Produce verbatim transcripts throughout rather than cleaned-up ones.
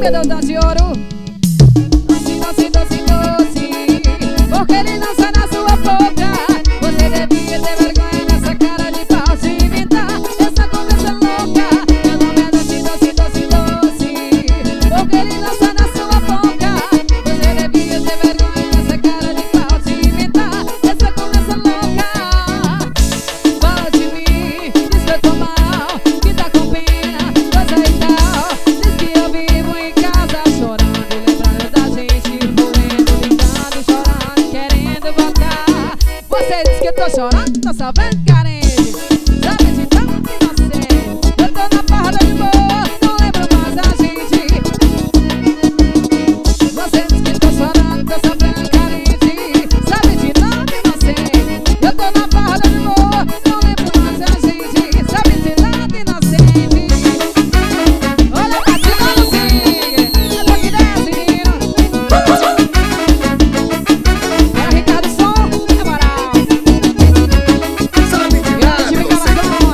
Dedo tá de ouro. Doce, doce, doce, doce. Porque ele não sai na sua boca. Você devia ter vergonha nessa cara de pau de inventar essa conversa louca. Meu nome é doce, doce, doce, doce. Porque ele não sai na sua boca. Você devia ter vergonha nessa cara de pau de inventar essa conversa louca. Fala de mim, diz que eu tô mal, que tá com pena, coisa e tal. Diz que eu vivo em casa chorando, lembrando da gente, morrendo, ligando, chorando, querendo voltar. Você diz que eu tô chorando, tô só vendo carente. Sabe de tanto inocente. Eu tô na farra de boa, não lembro mais da gente. Você diz que eu tô chorando, tô só vendo carente. Sabe de tanto inocente. Eu tô na farra de boa, não lembro mais da gente. Sabe de tanto inocente. Olha a batida no swing, eu tô aqui descendo. Para Ricardo Som, é moral. Sabe de nada, Eita, você pressão.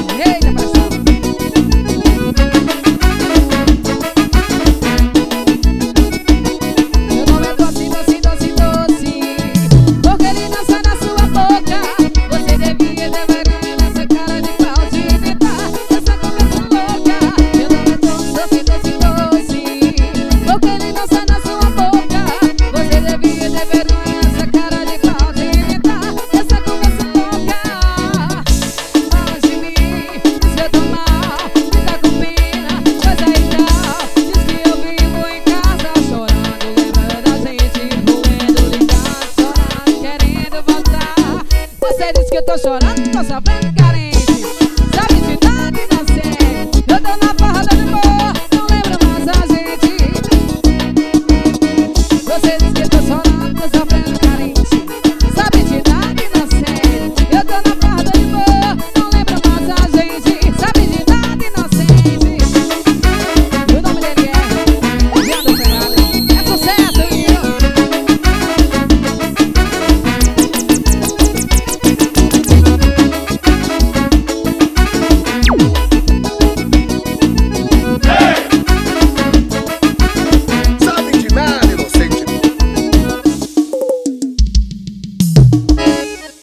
Meu nome é doce, doce, doce, doce. Porque ele não sai na sua boca. Você devia ter vergonha nessa cara de pau de inventar essa conversa louca. Meu nome é doce, doce, doce. Porque ele não sai na sua boca. Você devia ter vergonha nessa cara de pau de inventar essa conversa louca. Fala de mim, diz que eu tô mal, que tá com pena, coisa e tal. Diz que eu vivo em casa chorando, lembrando da gente, doendo, ligando, chorando, querendo voltar. Você diz que eu tô chorando.